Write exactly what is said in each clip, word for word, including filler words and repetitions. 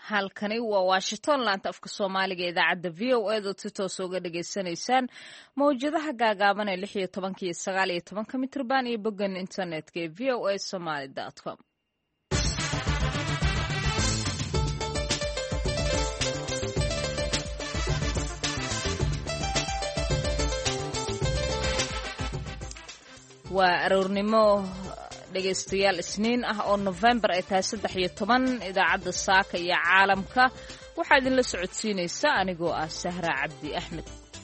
halkani waa washington laanta afka soomaaliga ee idaacadda v o a dood si toos uga dhagaysanaysaan mawjadaha gaagaaban ee lix iyo tobanka iyo sagaal iyo tobanka mitrban iyo boggan internetka ee v o a somaly dot com. waa aroornimo dhegaystayaal isniin ah oo November ay tahay saddex iyo toban. idaacadda saaka iyo caalamka waxaa idinla socodsiinaysa anigoo ah Sahra Cabdi Axmed.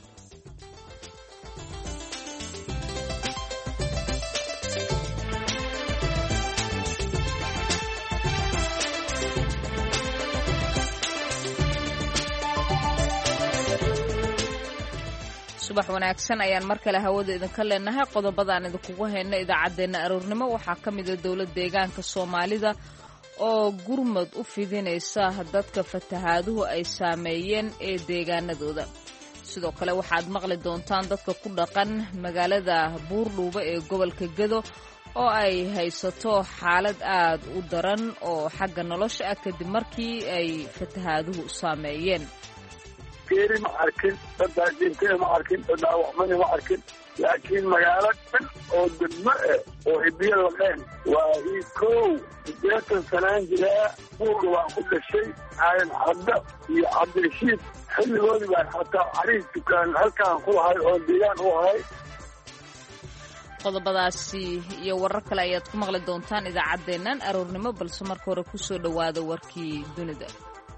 subax wanaagsan ayaan mar kale hawada idinka leenahay. qodobadaan idinkugu hayna idaacaddeenna aroornimo waxaa ka mid a dowlad deegaanka Soomaalida oo gurmad u fidinaysa dadka fatahaaduhu ay saameeyeen ee deegaanadooda. sidoo kale waxaad maqli doontaan dadka ku dhaqan magaalada Buurdhuuba ee gobolka Gedo oo ay haysato xaalad aad u daran oo xagga nolosha ah kadib markii ay fatahaaduhu saameeyeen. geeri ma arkin, dadaajiintee ma arkin, dadaawaxmani ma arkin, laakiin magaalo dhan oo degmo ah oo hibiyo laqeen waa ii kow sideetan sanaan jiraa. buurga waan ku dhashay aadan cadda iyo cabdirashiid xilligoodii baan xataa cariis dukaan halkaan ku lahay oo deegaan u ahay. qodobadaasi iyo warar kale ayaad ku maqli doontaan idaacaddeennan aroornimo, balse marka hore ku soo dhowaada warkii dunida.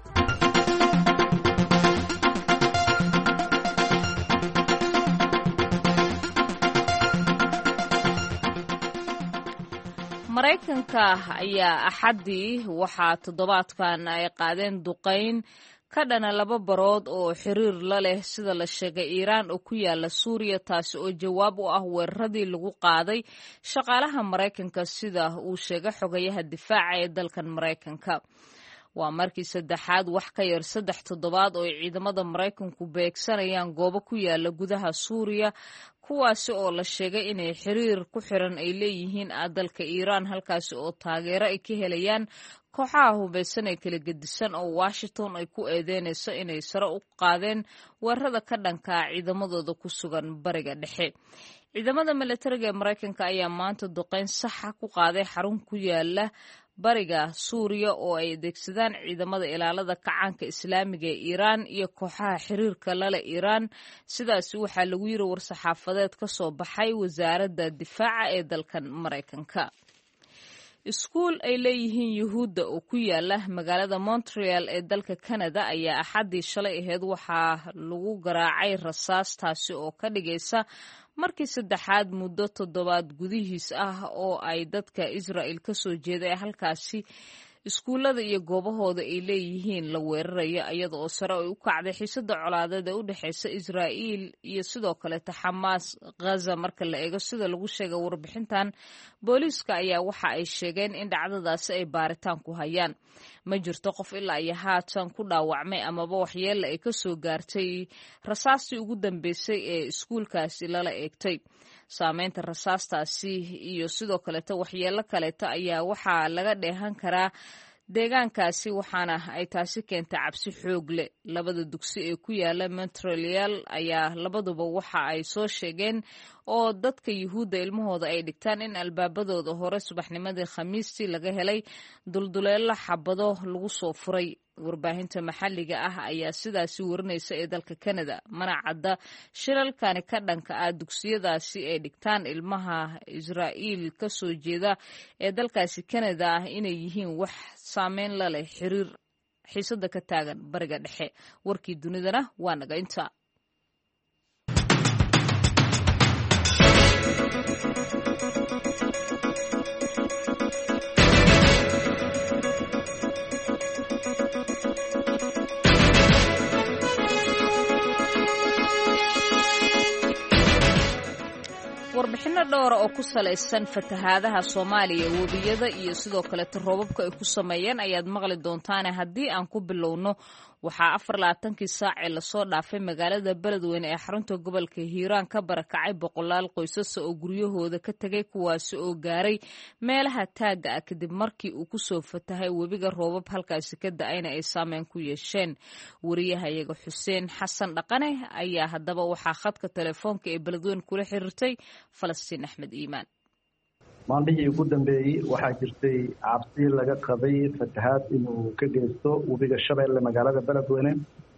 Maraykanka ayaa axaddii waxaa toddobaadkan ay qaadeen duqayn ka dhana laba barood oo xiriir la leh sida la sheegay Iiraan oo ku yaala Suuriya, taasi oo jawaab u ah weeraradii lagu qaaday shaqaalaha Maraykanka sida uu sheegay xogayaha difaaca ee dalkan Maraykanka. waa markii saddexaad wax ka yar saddex toddobaad oo ciidamada Maraykanku beegsanayaan goobo ku yaala gudaha Suuriya, kuwaasi oo la sheegay inay xiriir ku xiran ay leeyihiin dalka Iiraan, halkaasi oo taageero ay ka helayaan kooxaha hubaysan ee kala gedisan oo Washington ay ku eedeynayso inay sare u qaadeen weerarada ka dhanka ciidamadooda ku sugan bariga dhexe. ciidamada militariga ee Maraykanka ayaa maanta duqeyn saxa ku qaaday xarun ku yaala bariga Suuriya oo ay adeegsadaan ciidamada ilaalada kacaanka Islaamiga ee Iiraan iyo kooxaha xiriirka la leh Iiraan. sidaas waxaa lagu yiri war-saxaafadeed ka soo baxay wasaaradda difaaca ee dalkan Maraykanka. iskuul ay leeyihiin Yuhuudda oo ku yaala magaalada Montreal ee dalka Canada ayaa axaddii shalay ahayd waxaa lagu garaacay rasaas, taasi oo ka dhigaysa markii saddexaad muddo toddobaad gudihiis ah oo ay dadka Israa'il ka soo jeeda ee halkaasi iskuullada iyo goobahooda ay leeyihiin la weerarayo, iyada oo sare ay u kacday xiisada colaadeed ee u dhexeysa Israa'iil iyo sidoo kaleeta Xamaas Gaza. marka la eego sida lagu sheegay warbixintan, booliiska ayaa waxa ay sheegeen in dhacdadaasi ay baaritaan ku hayaan. ma jirto qof ilaa iyo haatan ku dhaawacmay amaba waxyeella ay ka soo gaartay rasaastii ugu dambeysay ee iskuulkaasi lala eegtay. saameynta rasaastaasi iyo sidoo kaleeta waxyeello kaleeta ayaa waxaa laga dheehan karaa deegaankaasi, waxaana ay taasi keentay cabsi xoog leh. labada dugsi ee ku yaala Montreal ayaa labaduba waxa ay soo sheegeen oo dadka Yuhuudda ilmahooda ay dhigtaan in albaabadooda hore subaxnimadii Khamiistii laga helay dulduleelo xabado lagu soo furay. warbaahinta maxalliga ah ayaa sidaasi warinaysa ee dalka Canada, mana cadda shilalkani ka dhanka ah dugsiyadaasi ay dhigtaan ilmaha Israa'iil ka soo jeeda ee dalkaasi Canada ah inay yihiin wax saameyn la leh xiriir xiisada ka taagan bariga dhexe. warkii dunidana waa naga inta. warbixino warbixinno dhowra oo ku salaysan fatahaadaha Soomaaliya webiyada iyo sidoo kale roobabka ay ku sameeyeen ayaad maqli doontaan haddii aan ku bilowno waxaa afar iyo labaatankii saac ee lasoo dhaafay magaalada Beledweyne ee xarunta gobolka Hiiraan ka barakacay boqolaal qoysas oo guryahooda ka tagay kuwaas oo gaaray meelaha taaga ah kadib markii uu ku soo fatahay webiga roobab halkaasi ka da'ayna ay saameyn ku yeesheen wariyahayaga Xuseen Xasan Dhaqane ayaa haddaba waxaa khadka telefoonka ee Beledweyne kula xiriirtay Falastiin Axmed Iimaan maalmihii ugu dambeeyey waxaa jirtay cabsi laga qabay fatahaad inuu ka geysto webiga Shabeelle magaalada Beledweyne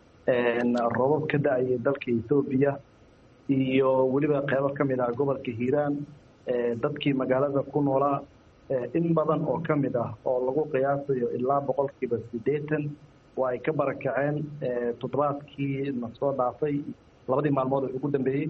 roobab ka da'ayay dalka Itoobiya iyo weliba qaybo ka mid ah gobolka Hiiraan dadkii magaalada ku noolaa in badan oo ka mid ah oo lagu qiyaasayo ilaa boqolkiiba siddeetan oo ay ka barakaceen toddobaadkii na soo dhaafay labadii maalmood ee ugu dambeeyey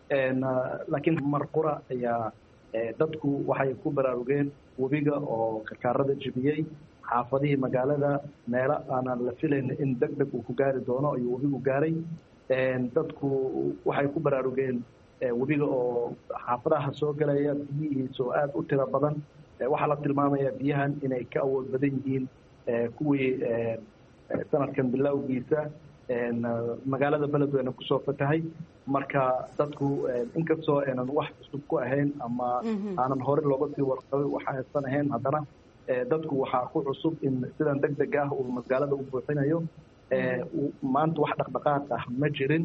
laakiin marqura ayaa dadku waxay ku baraarugeen webiga oo karkaarada jabiyey xaafadihii magaalada meelo aanan la filayn in degdeg uu ku gaari doono ayuu webigu gaaray dadku waxay ku baraarugeen webiga oo xaafadaha soo galaya biyihiisa oo aada u tiro badan waxaa la tilmaamayaa biyahan inay ka awood badan yihiin kuwii sanadkan bilowgiisa magaalada Beledweyne kusoo fatahay marka dadku inkastoo aanan wax cusub ku ahayn ama aanan hore looga sii warqabay waxa aysan ahayn haddana dadku waxaa ku cusub in sidan degdeg ah uu magaalada u buuxinayo maanta wax dhaqdhaqaaq ah ma jirin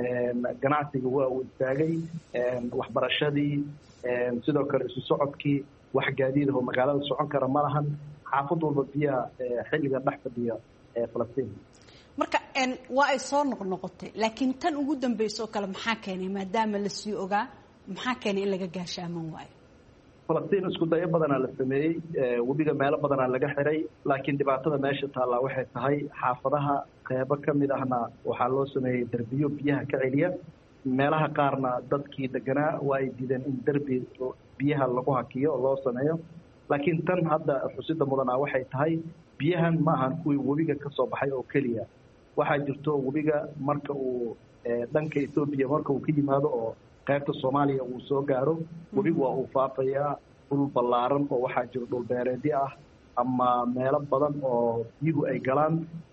ganacsiga waa uu istaagay waxbarashadii sidoo kale isu socodkii wax gaadiid oo magaalada socon kara ma lahan xaafad walba biyaha xilliga dhex fadhiya Falastiin marka een waa ay soo noqnoqotay laakiin tan ugu dambeysay oo kale maxaa keenay maadaama la sii ogaa maxaa keenay in laga gaashaaman waayo Falastiin isku dayo badan la sameeyay webiga meelo badan laga xiray laakiin dhibaatada meesha taala waxay tahay xaafadaha qaybo ka mid ahna waxaa loo sameeyay darbiyo biyaha ka celiya meelaha qaarna dadkii deganaa waa ay diideen in darbi biyaha lagu hakiyo loo sameeyo laakiin tan hadda xusida mudana waxay tahay biyahan ma ahan kuwii webiga ka soo baxay oo kaliya waxaa jirto webiga marka uu dhanka Itoobiya marka uu ka yimaado oo qaybta Soomaaliya uu soo gaaro webigu waa uu faafayaa dhul ballaaran oo waxaa jira dhul beereedyo ah ama meelo badan oo biyuhu ay galaan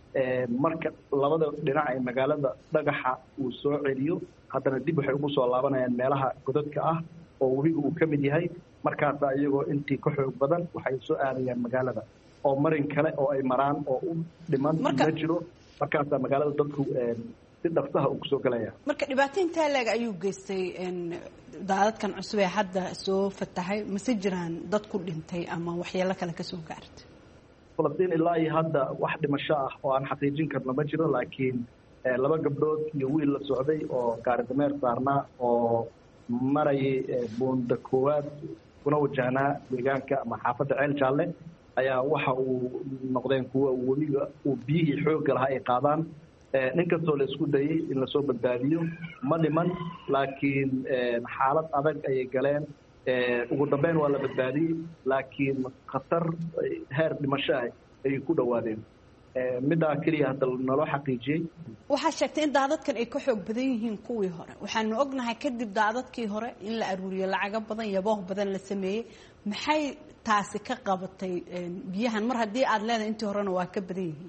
marka labada dhinac ee magaalada dhagaxa uu soo celiyo haddana dib waxay ugu soo laabanayaan meelaha godadka ah oo webigu uu ka mid yahay markaas ayagoo intii ka xoog badan waxay soo aadayaan magaalada oo marin kale oo ay maraan oo u dhiman ma jiro markaas magaalada dadku si dhaqsaha u soo galaya marka dhibaateynta leeg ayuu geystay in daadadkan cusub ee hadda soo fatahay ma si jiraan dad ku dhintay ama waxyeelo kale ka soo gaartay Falastiin ilaa iyo hadda wax dhimasho ah oo aan xaqiijin karno ma jiro laakiin laba gabdhood iyo wiil la socday oo gaari dameer saarnaa oo maray buunda koowaad kuna wajahnaa deegaanka ama xaafadda Ceel Jaalle ayaa waxa uu noqdeen kuwa webiga uu biyihii xoogga lahaa ay qaadaan ninkastoo la isku dayay in la soo badbaadiyo ma dhiman laakiin xaalad adag ayay galeen ugu dambeyn waa la badbaadiyey laakiin khatar heer dhimasho ah ayay ku dhowaadeen middaa keliya hadda naloo xaqiijiyey waxaa sheegtay in daadadkan ay ka xoog badan yihiin kuwii hore waxaanu ognahay kadib daadadkii hore in la aruuriyo lacago badan yabooh badan la sameeyey maxay taasi ka qabatay biyahan mar haddii aad leedahay intii horena waa ka badan yihiin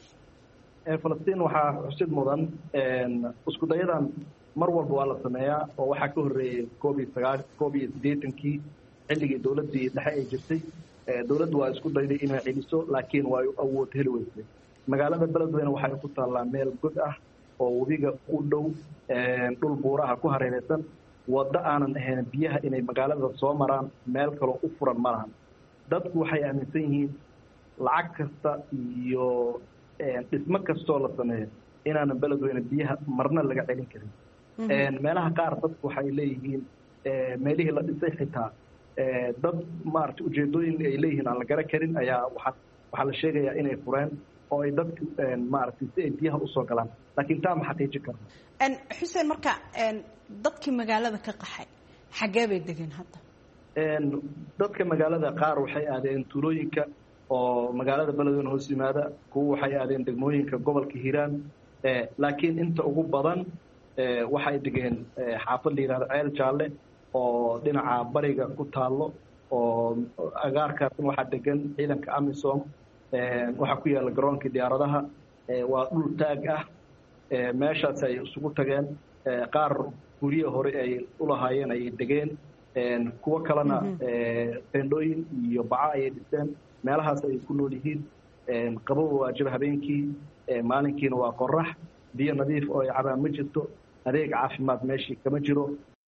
Falastiin waxaa xusid mudan isku dayadan mar walba waa la sameeyaa oo waxaa ka horreeyay koob iyo sagaal koob iyo siddeetankii xilligii dowladdii dhexe ay jirtay dowladdu waa isku dayday inay celiso laakiin waa awood heli weysay magaalada Beledweyne waxay ku taallaa meel god ah oo webiga u dhow dhul buuraha ku hareeraysan waddo aanan ahayn biyaha inay magaalada soo maraan meel kaloo u furan ma lahan dadku waxay aaminsan yihiin lacag kasta iyo dhismo kastoo la sameeyo inaanan Beledweyne biyaha marna laga celin karin meelaha qaar dadku waxay leeyihiin meelihii la dhisay xitaa dad maaragtay ujeedooyin ay leeyihiin aan la garan karin ayaa waxa waxaa la sheegayaa inay fureen oo ay dadku maaragtay si ay biyaha usoo galaan laakiin taa ma xaqiijin karno Xuseen marka dadkii magaalada ka qaxay xagee bay degeen hadda dadka magaalada qaar waxay aadeen tuulooyinka oo magaalada Beledweyne hoos yimaada kuwa waxay aadeen degmooyinka gobolka Hiiraan laakiin inta ugu badan waxay degeen xaafad la yiraahdo Ceel Jaalle oo dhinaca bariga ku taalo oo agaarkaasna waxaa degan ciidanka amisom waxaa ku yaala garoonkii diyaaradaha waa dhul taag ah meeshaas ay isugu tageen qaar guryo hore ay ulahaayeen ay degeen kuwo kalena teendhooyin iyo baca ayay dhiseen meelahaas ay ku nool yihiin qabow waajib habeenkii maalinkiina waa qorax biyo nadiif oo ay cabaan ma jirto adeeg caafimaad meeshii kama jiro.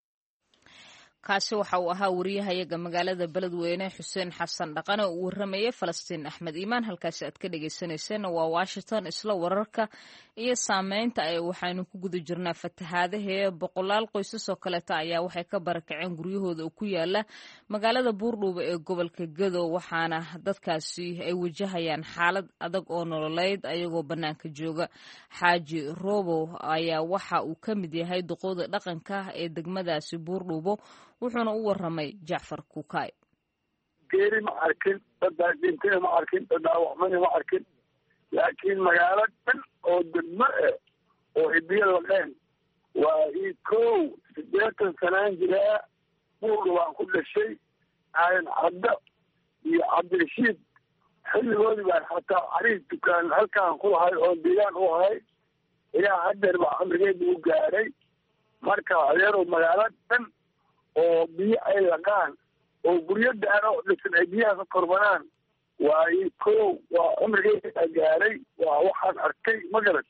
kaasi waxa uu ahaa wariyahayaga magaalada beledweyne xuseen xasan dhaqane uu waramayay falastiin axmed iimaan. halkaasi aad ka dhegaysanayseena waa washington. isla wararka iyo saameynta ay waxaynu ku guda jirnaa fatahaadahee boqolaal qoysas oo kaleeta ayaa waxay ka barakaceen guryahooda oo ku yaala magaalada buurdhuuba ee gobolka Gedo, waxaana dadkaasi ay wajahayaan xaalad adag oo nololeed ayagoo banaanka jooga. xaaji Robo ayaa waxa uu ka mid yahay duqooda dhaqanka ee degmadaasi buurdhuubo, wuxuuna u waramay Jacfar Kukaay. geeri ma arkin, dad dhintay ma arkin, dad dhaawacmay ma arkin, laakiin magaalo dhan oo degmo ah oo hibiyo laqeen waa ii kow siddeetan sanaan jiraa. buurdhuuba waan ku dhashay. aadan caddo iyo cabdirashiid xilligoodii baan xataa cariis dukaan halkaan ku lahay oo deegaan u ahay ilaa haddeer baa cumrigeeda u gaadhay. marka adeerow magaalo dhan oo biyo ay laqaan oo guryo daaro dhisan ay biyaha ka korbanaan waa ii kow waa cumrigeeda gaaray. waa waxaan arkay ma garat.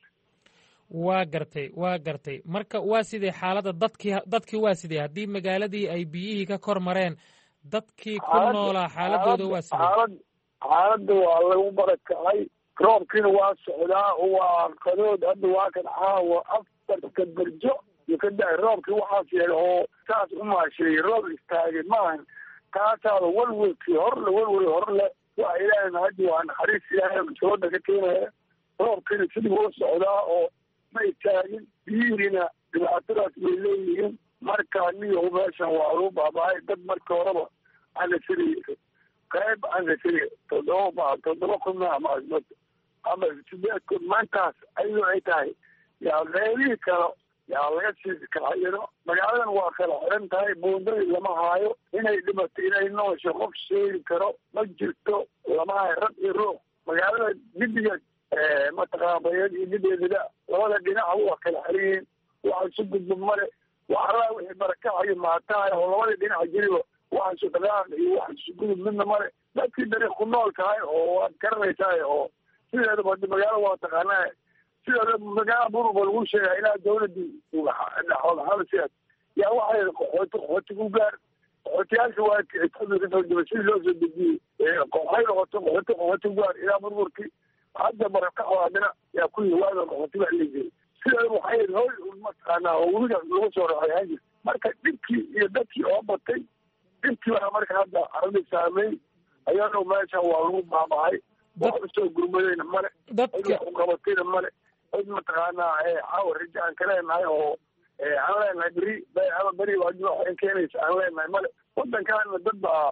waa gartay waa gartay marka waa sidee xaaladda dadkii dadkii waa sidee haddii magaaladii ay biyihii ka kor mareen dadkii ku noolaa xaaladooda waa sidee? xaalad xaaladda waa lagu barakacay. roobkiina waa socdaa waa qadood. hadda waa kan caawa afarta berjo iyo ka da-ay roobkii waxaas yeela oo saas u maasheeyey roob istaagay maahan. taasaaba welwelkii hor le welwel hor le waa ilaahayna haddi waa naxariis ilaahay sooda ka keenaya. roobkiina sidii u socdaa oo ma istaagin. biyihiina dhibaatadaas bay leeyihiin. marka niyo meeshan waa lagu baaba-ay. dad marka horeba ana siri qayb ana siri toddoba toddoba kun ama ama sideed kun maantaas ayadoo ay tahay yaa meelihii kale yaa laga sii kacayano. magaaladan waa kala xiran tahay. buundadii lama haayo. inay dhimato inay noosho qof sheegi karo ma jirto. lama hayo rag iyo ruux. magaalada gidiga mataqaabayeed iyo gideedida labada dhinaca waa kala xiran yihiin. waxa isu gudbo male. waxalaa wixii barakacayo maatahay oo labada dhinaca jiriba waxa isu dhaqaaq iyo waxa isu gudub midna male. dadkii dariiq ku nool tahay oo waad garanaysaay oo sideedaba hadda magaalo waa taqaanaa sideeda magaala buruba lagu sheegaa ilaa dawladii dhaxoodxalasiaad yaa waxay qaxooti qaxooti ku gaar. qaxootiyaasha waa kasoo sidii loo soo dejiyey waxay noqoto qaxooti qaxooti ku gaar ilaa burburkii. hadda barakaco haddana yaa ku yiwaada qaxooti baa la jiray. sideeda waxay hoy mataqaanaa oo weligaas lagu soo raxay hajir. marka dhibkii iyo dadkii oo batay dhibkii baa marka hadda arada saameey ayadoo meesha waa lagu baaba'ay. wax usoo gurmadayna male. dadka u qabatayna male. cid mataqaanaa caawa raja aan ka leenahay oo aan leenahay beri ama beri waxay keenaysa aan leenahay male. wadankaana dad baa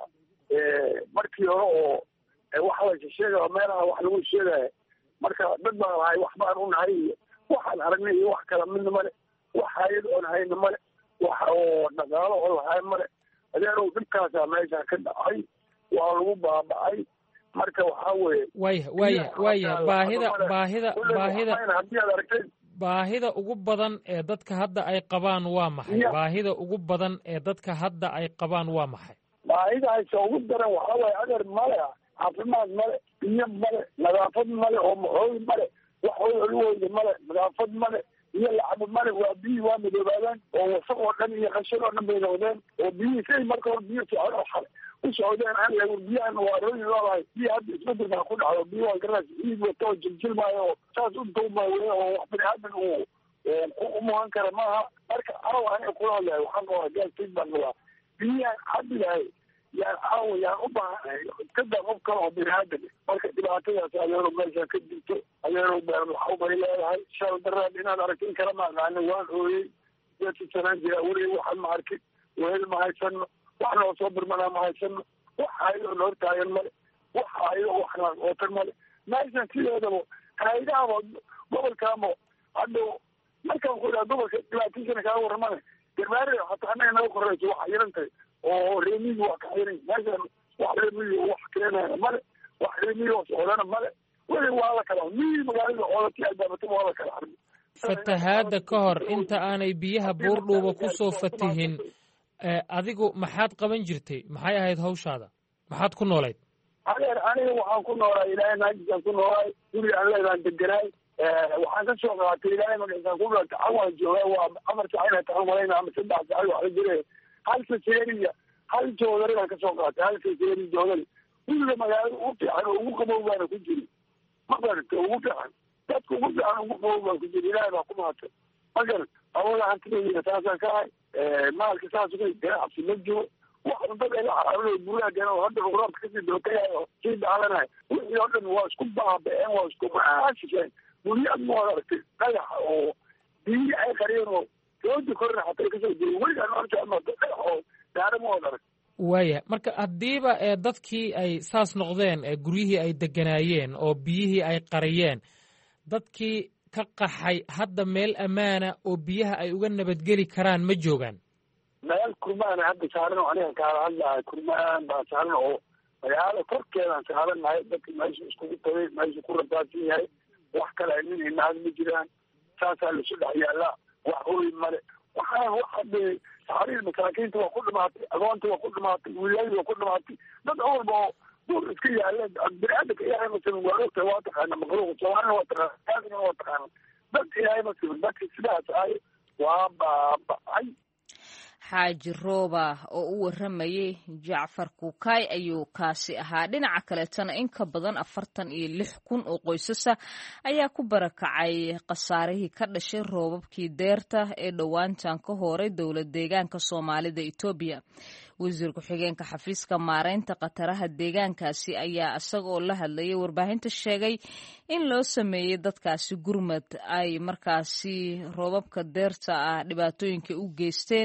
markii hore oo waxa la sheegaya meelaha wax lagu sheegaya marka dad baa lahay wax baan u nahay iyo waxaan aragnay iyo wax kala midna male. wax hayad oon hayna male. wax oo dhaqaalo oo lahay male. adeerow dhibkaasaa meesha ka dhacay. waa lagu baaba'ay. marka waxaa weeye waya waya waya baahida baahida baahida haddii aad aragtay baahida ugu badan ee dadka hadda ay qabaan waa maxay? baahida ugu badan ee dadka hadda ay qabaan waa maxay? baahidaasa ugu daran waxaa waaye adeer male caafimaad male, biyo male, nadaafad male oo maxooy male, wax olwooda male, nadaafad male iyo lacabo male. waa biyi waa midoobaadeen oo wasaq oo dhan iyo qashin oo dhan bay noqdeen oo biyihii say marka hore biyo socod xale u socdeen aan lagu biyahan waa rooyin loolahay. biyo hadda isbedelkaa ku dhacdo. biyo waa garas ciid wato oo jiljilmaayo oo saas u dawmaawe oo wax bini aadan uu ku umuhan kara maaha. marka caawa aniga kula hadlahay waxaan qabaa gaastig baan qabaa biyahan cabbi lahay yaan caawa yaan u baahanahay kadaa qof kale oo bini aadan. marka dhibaatadaas adeero meesha ka jirto. adeero beer waxu bay leedahay. shal daraad inaad aragto in kala maaqaano waan ooyey. deetan sanaan jira weli waxaan ma arkin. weel ma haysano. wax noo soo birmanaa ma haysano. wax hayadoo na hortaagan male. wax hayado waxna ootan male. meeshan sideedaba hayadaaba gobolkaamo hadda markaan ku idhaha gobolka dhibaatiisana kaa warramane garbaare hataa annaga naga korayso wax xirantay oo reemiyi waa ka xiran meeshan wax reemiyi wax keenaya male wax reemiyi oo socdana male weli waa la kala miyi magaalada oodati albaabata waa la kala xarmi fatahaadda ka hor inta aanay biyaha buurdhuuba ku soo fatihin adigu maxaad qaban jirtay maxay ahayd hawshaada maxaad ku noolayd adeer aniga waxaan ku noolaay ilaahay naajisaan ku noolaay guri aan leedaan deganaay waxaan ka soo qaatay ilaahay magaciisaan ku noolta cawaan joogaa waa afar sac inay tahan malayna ama saddex sac wax la jire hal saseeriya hal joodari baan ka soo qaatay hal saseeri joodari guriga magaalada ugu fiican oo ugu qabow baana ku jiri ma garata ugu fiican dadka ugu fiican ugu qabow baan ku jiri ilaahay baa ku mahatay ma garat awooda hantidayda saasaan ka ahay maalka saas ukay ganacsi ma jiro wax dad ila xaraabada buuraagana oo hadda roobka kasii dootaya oo sii daalanaya wixii oo dhan waa isku baaba'een waa isku maashisheen guryaad ma wada aragtay dhagaxa oo biyi ay qariyeen oo dooda korna xataa kasoo jiray weligaan arkaamato dhagax oo gaara ma wada arag waaya marka haddiiba ee dadkii ay saas noqdeen ee guryihii ay deganaayeen oo biyihii ay qariyeen dadkii ka qaxay hadda meel ammaana oo biyaha ay uga nabadgeli karaan ma joogaan meel kurmaana hadda saaran oo anigan kaala hadlahay kurmaan baa saaran oo magaalada korkeedaan saarannahay dadka meesha iskugu tagay meesha ku rabaadsan yahay wax kale ay nin inaad ma jiraan saasaa lasu dhex yaallaa wax hoy male waxaan wax hadda saxariir masaakiinta waa ku dhimaatay agoonta waa ku dhimaatay wiilayda waa ku dhimaatay dad walba oo duur iska yaalla bini-aadamka ilaahay masalan waa ogtahay waa taqaana maqluuq soomaalina waa taqaana aadina waa taqaana dad ilaahay masalan dadka sidaas ahay waa baaba'ay xaaji rooba oo u waramayay jacfar kuukaay ayuu kaasi ahaa dhinaca kaleetana in ka badan afartan iyo lix kun oo qoysasa ayaa ku barakacay khasaarihii ka dhashay roobabkii deerta ee dhowaantan ka horay dowlad deegaanka soomaalida etoobiya wasiir ku-xigeenka xafiiska maareynta khataraha deegaankaasi ayaa isagoo la hadlayay warbaahinta sheegay in loo sameeyey dadkaasi gurmad ay markaasi roobabka deerta ah dhibaatooyinka u geysteen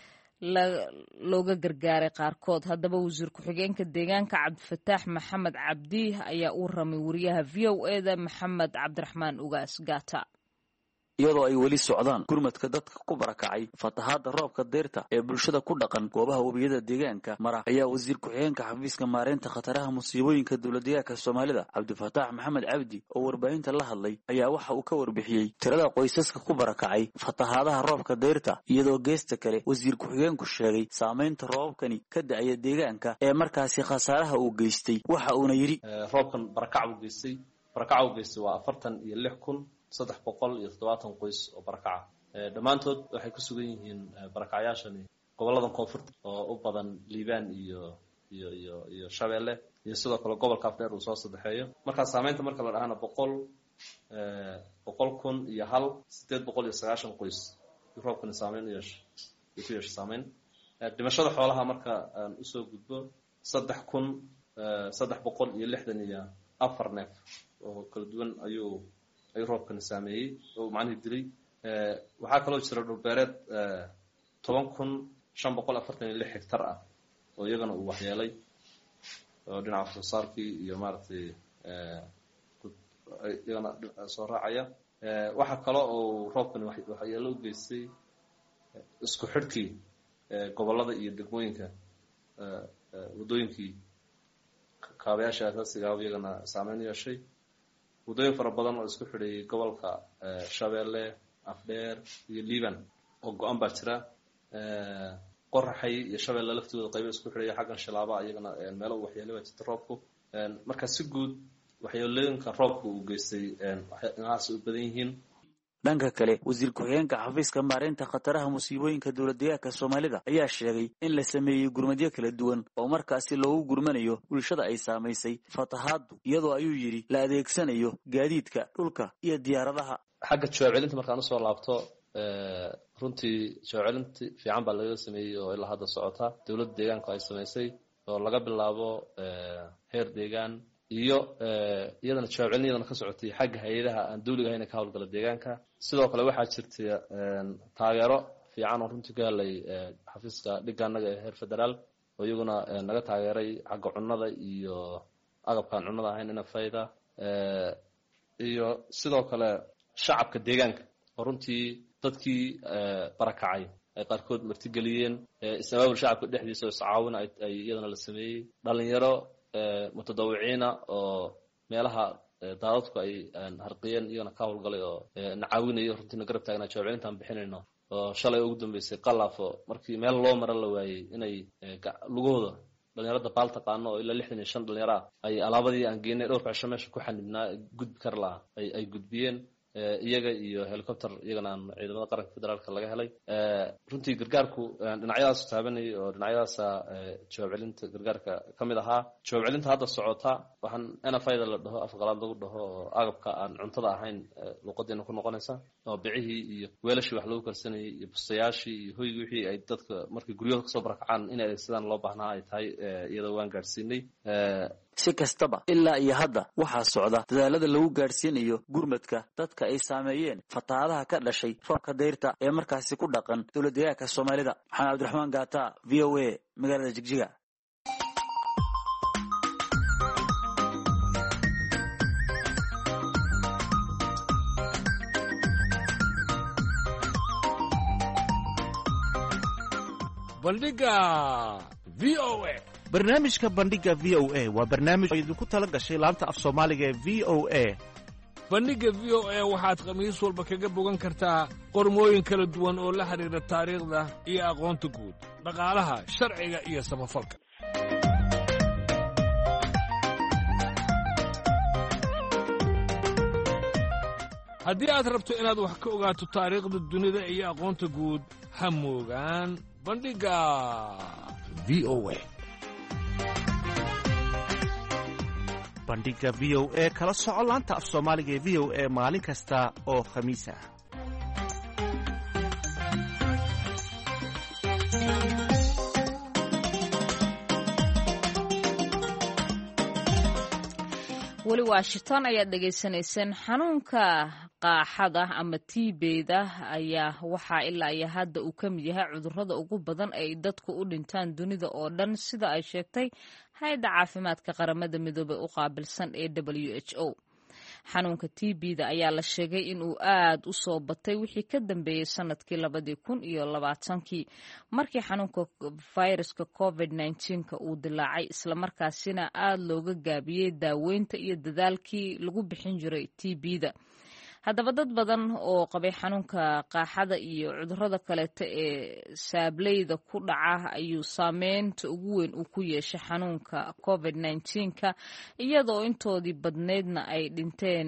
looga gargaaray qaarkood haddaba wasiir ku-xigeenka deegaanka cabdifataax maxamed cabdi ayaa u ramay wariyaha v o eda maxamed cabdiraxmaan ugaas gaata iyadoo ay weli socdaan gurmadka dadka ku barakacay fatahaadda roobka deerta ee bulshada ku dhaqan goobaha webiyada deegaanka mara ayaa wasiir ku-xigeenka xafiiska maareynta khataraha musiibooyinka dowladdeegaanka soomaalida cabdifataax maxamed cabdi oo warbaahinta la hadlay ayaa waxa uu ka warbixiyey tirada qoysaska ku barakacay fatahaadaha roobka deerta iyadoo geesta kale wasiir ku-xigeenku sheegay saamaynta roobabkani ka da'aya deegaanka ee markaasi khasaaraha uu geystay waxa uuna yidhi roobkan barakac uu geystay barakaca uu geystay waa afartan iyo lix kun saddex boqol iyo toddobaatan qoys oo barakaca dhammaantood waxay ku sugan yihiin barakacyaashani goboladan koonfurta oo u badan liibaan iyo iyo iyo iyo shabeelle iyo sidoo kale gobolka afdheer uu soo saddexeeyo markaa saamaynta marka la dhahana boqol boqol kun iyo hal sideed boqol iyo sagaashan qoys roobkani saameyn u yeesha ku yeesha saameyn dhimashada xoolaha marka aan usoo gudbo saddex kun saddex boqol iyo lixdan iyo afar neef oo kala duwan ayuu ayuu roobkani saameeyey oo macnihii dilay waxaa kaloo jira dhulbeereed toban kun shan boqol afartan iyo lix hectar ah oo iyagana uu waxyeelay oo dhinaca wax soo saarkii iyo maaragtay iyagana soo raacaya waxaa kaloo uu roobkani waxyeelo u geystay isku xidhkii gobollada iyo degmooyinka waddooyinkii kaabayaasha asaasiga ah iyagana saameyn u yeeshay waddooyin fara badan oo isku xidhayay gobolka shabeelle afdheer iyo liiban oo go-an baa jira qoraxay iyo shabeelle laftooda qaybo isku xidhaya xaggan shilaaba iyagana meelo u waxyeelay baa jirta roobku marka si guud waxyeelooyinka roobka uu geystay inahaas u badan yihiin dhanka kale wasiir ku-xigeenka xafiiska maareynta khataraha musiibooyinka dowladdeegaanka soomaalida ayaa sheegay in la sameeyey gurmadyo kala duwan oo markaasi loogu gurmanayo bulshada ay saamaysay fatahaaddu iyadoo ayuu yidhi la adeegsanayo gaadiidka dhulka iyo diyaaradaha xagga jawaab celinta markaan usoo laabto runtii jawaab celinti fiican baa laga sameeyey oo ilaa hadda socota dowladda deegaanku ay samaysay oo laga bilaabo heer deegaan iyo iyadana jawaab celin iyadana ka socotay xagga hay-adaha aan dawliga ahayna ka howlgala deegaanka sidoo kale waxaa jirtay taageero fiican oo runtii ka helay xafiiska dhiggaanaga ee heer federaal oo iyaguna naga taageeray xagga cunnada iyo agabkaan cunnada ahayn inafayda iyo sidoo kale shacabka deegaanka oo runtii dadkii barakacay ay qaarkood martigeliyeen ismaamul shacabka dhexdiisa oo iscaawin ay iyadana la sameeyey dhalinyaro mutadawiciina oo meelaha daadadku ay harqiyeen iyagana ka howlgalay oo nacaawinayo runtiina garab taagnaa jawaab celintaan bixinayno oo shalay ugu dambeysay qalaafo markii meel loo mara la waayey inay lugahooda dhalinyarada baal taqaano oo ilaa lixdan iyo shan dhalinyaro ah ay alaabadii aan geynay dhowrka cisho meesha ku xanibnaa gudbi kar laha ay gudbiyeen iyaga iyo helicopter iyagana aan ciidamada qaranka federaalka laga helay runtii gargaarku dhinacyadaas taabanayay oo dhinacyadaasa jawaab celinta gargaarka ka mid ahaa jawaab celinta hadda socota waxaan n f ida la dhaho afqalaad lagu dhaho oo agabka aan cuntada ahayn luuqadeena ku noqonaysa oo bicihii iyo weelashii wax lagu karsanayay iyo bustayaashii iyo hoygii wixii ay dadka markay guryahooda kasoo barakacaan inay adeegsadaan loo baahnaa ay tahay iyadoo waan gaadhsiinay si kastaba ilaa iyo hadda waxaa socda dadaalada lagu gaadhsiinayo gurmadka dadka ay saameeyeen fatahaadaha ka dhashay roobka dayrta ee markaasi ku dhaqan dowlad deegaanka soomaalida. maxamed cabdiraxmaan gaata, v o a, magaalada Jigjiga. bandhiga v o a. barnaamijka bandhiga v o a waa barnaamij oo idinku tala gashay laanta af soomaaliga ee v o a. bandhigga v o a waxaad khamiis walba kaga bogan kartaa qormooyin kala duwan oo la xidhiidha taariikhda iyo aqoonta guud, dhaqaalaha, sharciga iyo samafalka. haddii aad rabto inaad wax ka ogaato taariikhda dunida iyo aqoonta guud, ha moogaan bandhigga v o a. bandhiga v o a kala soco laanta af soomaaliga ee v o a maalin kasta oo khamiis ah. weli washington ayaad dhegaysanayseen. xanuunka qaaxada ama tiibeyda ayaa waxaa ilaa iyo hadda uu ka mid yahay cudurrada ugu badan ay dadku u dhintaan dunida oo dhan, sida ay sheegtay hay-adda caafimaadka qaramada midoobey u qaabilsan ee w h o. xanuunka tiibida ayaa la sheegay in uu aad u soo batay wixii ka dambeeyey sanadkii labadii kun iyo labaatankii markii xanuunka fayraska covid nneteen-ka uu dilaacay, islamarkaasina aad looga gaabiyey daaweynta iyo dadaalkii lagu bixin jiray tiibida. haddaba dad badan oo qabay xanuunka qaaxada iyo cudurrada kaleeta ee saableyda ku dhaca ayuu saameynta ugu weyn uu ku yeeshay xanuunka covid nneteen-ka, iyadoo intoodii badneydna ay dhinteen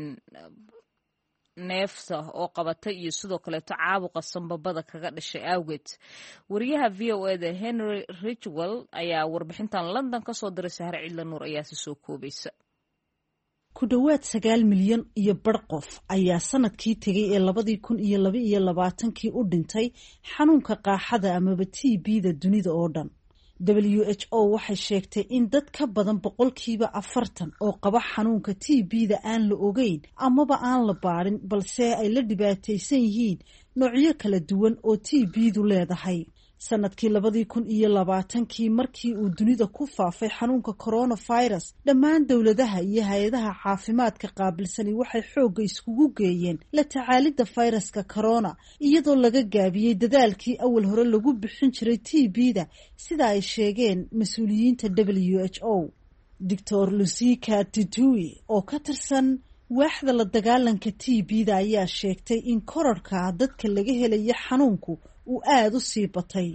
neefta oo qabatay iyo sidoo kaleeto caabuqa sanbabada kaga dhashay awgeed. wariyaha v o eda henry ridgwell ayaa warbixintan london ka soo diray. sahre cidla nuur ayaa si soo koobaysa. ku dhowaad sagaal milyan iyo bar qof ayaa sanadkii tegay ee labadii kun iyo laba iyo labaatankii u dhintay xanuunka qaaxada amaba t b-da dunida oo dhan. w h o waxay sheegtay in dad ka badan boqolkiiba afartan oo qaba xanuunka t b-da aan la ogeyn amaba aan la baadhin, balse ay la dhibaataysan yihiin noocyo kala duwan oo t b-du leedahay. sanadkii labadii kun iyo labaatankii markii uu dunida ku faafay xanuunka coronavirus, dhammaan dowladaha iyo hay-adaha caafimaadka qaabilsani waxay xoogga iskugu geeyeen la tacaalidda fayraska corona, iyadoo laga gaabiyey dadaalkii awal hore lagu bixin jiray t b-da sida ay sheegeen mas-uuliyiinta w h o. doctor lucika tutui oo ka tirsan waaxda la dagaalanka t b-da ayaa sheegtay in korarka dadka laga helaya xanuunku uu aada u sii batay.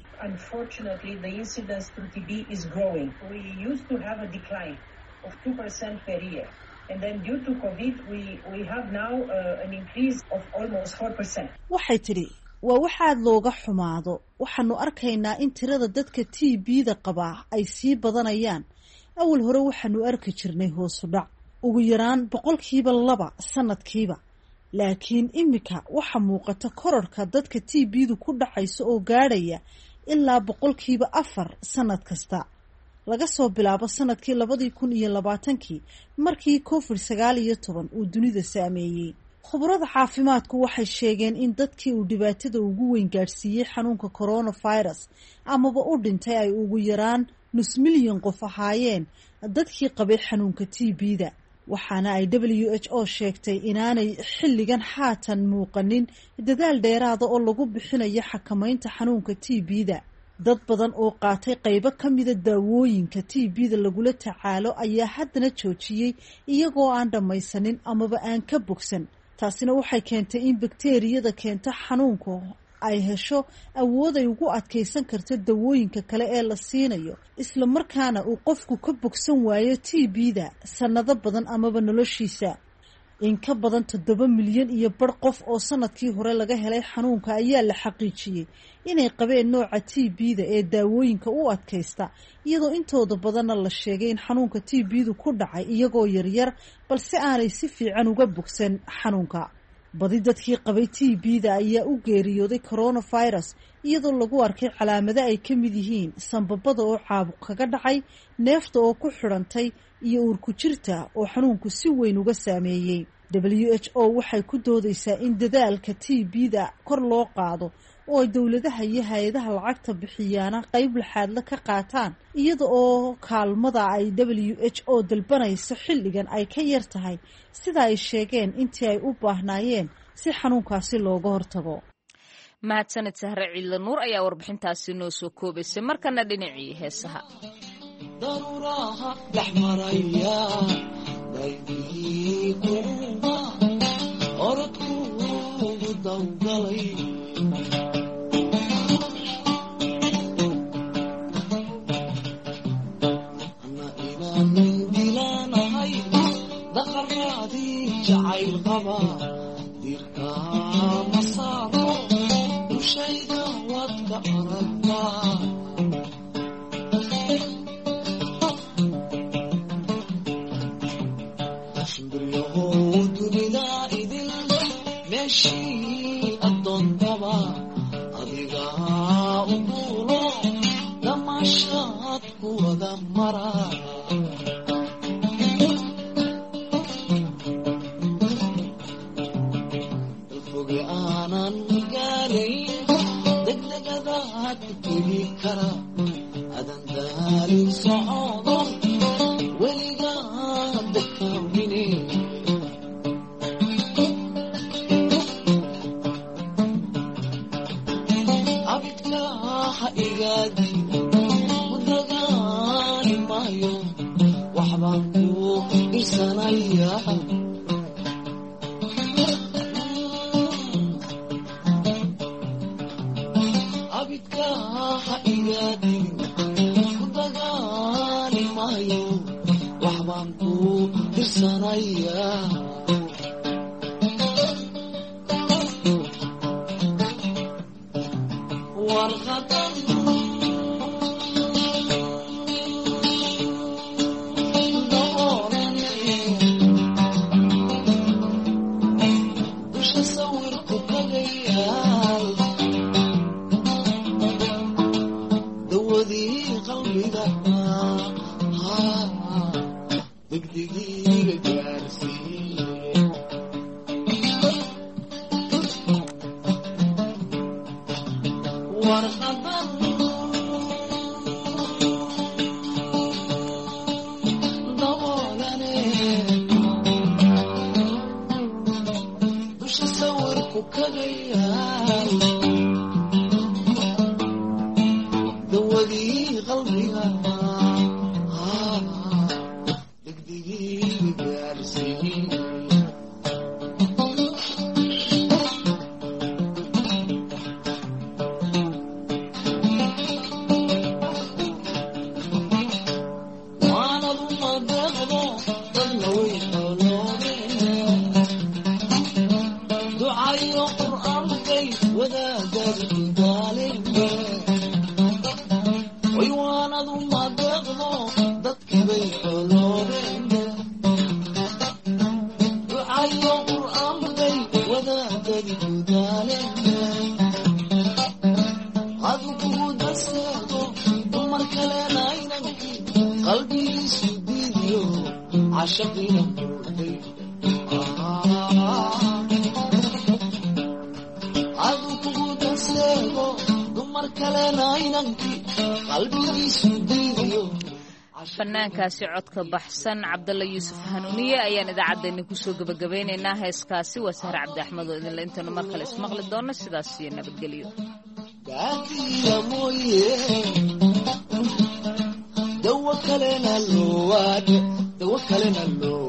waxay tidhi waa wax aada looga xumaado. waxaanu arkaynaa in tirada dadka t b-da qabaa ay sii badanayaan. awal hore waxaanu arki jirnay hoosu dhac ugu yaraan boqolkiiba laba sanadkiiba, laakiin imika waxa muuqata korarka dadka t b-du ku dhacayso oo gaadhaya ilaa boqolkiiba afar sanad kasta laga soo bilaabo sanadkii labadii kun iyo labaatankii markii covid sagaal iyo toban uu dunida saameeyey. khubarada caafimaadku waxay sheegeen in dadkii uu dhibaatada ugu weyn gaadhsiiyey xanuunka coronavirus amaba u dhintay ay ugu yaraan nus milyan qof ahaayeen dadkii qabay xanuunka t b-da. waxaana ay w h o sheegtay inaanay xilligan haatan muuqanin dadaal dheeraada oo lagu bixinayo xakamaynta xanuunka T B-da. dad badan oo qaatay qaybo ka mida daawooyinka T B-da lagula tacaalo ayaa haddana joojiyey iyagoo aan dhammaysanin amaba aan ka bogsan. taasina waxay keentay in bakteeriyada keenta xanuunku ay hesho awood ay ugu adkaysan karto dawooyinka kale ee la siinayo, isla markaana uu qofku ka bogsan waayo T B-da sannado badan amaba noloshiisa. in ka badan toddoba milyan iyo bar qof oo sanadkii hore laga helay xanuunka ayaa la xaqiijiyey inay qabeen nooca T B-da ee daawooyinka u adkaysta, iyadoo intooda badanna la sheegay in xanuunka T B-du ku dhacay iyagoo yaryar balse aanay si fiican uga bogsan xanuunka. badi dadkii qabay T B-da ayaa u geeriyooday coronavirus iyadoo lagu arkay calaamado ay ka mid yihiin sanbabada oo caabuq kaga dhacay, neefta oo ku xidhantay iyo uurku jirta oo xanuunku si weyn uga saameeyey. w h o waxay ku doodaysaa in dadaalka T B-da kor loo qaado oo ay dowladaha iyo hay-adaha lacagta bixiyaana qayb laxaadla ka qaataan, iyada oo kaalmada ay w h o dalbanayso xilligan ay ka yar tahay sida ay sheegeen intii ay u baahnaayeen si xanuunkaasi looga hortago. mahadsanid Sahre Ciidla Nuur ayaa warbixintaasi noo soo koobaysay. markana dhinacii heesaha. daruuraha dhaxmaraya daydii kuuba orodkuugu dawgalay ana inaanan dilaanahay daqaraadii jacayl qaba dirka masaaro dushayda wadka aragtaa adoondaba adigaa u duulo damashaad ku wada mara dalfoge aanan gaalayn degdegadaad ku tegi kara adan daalin socodo weligaa dakaamine mudagaani maayo waxbaan ku irsanaya abidka ha igaadin mudagaani maayo waxbaan ku irsanaya warqadan dusha sawirku kagayaal dawadii qalbiga degdegiiga gaarsiiye warqadan daboolane dusha sawirku kagayaal dawadii qalbiga degdegiiga gaarsiiye fanaankaasi codka baxsan cabdalla yuusuf hanuuniye ayaan idaacaddeenni kusoo gebagabeynaynaa heeskaasi waa sahar cabdi axmed oo idinle intaynu mar kale ismaqli doonno sidaas iyo nabadgelyo gaakiya mooye dawo kalena loo waadhe dawo kalena loo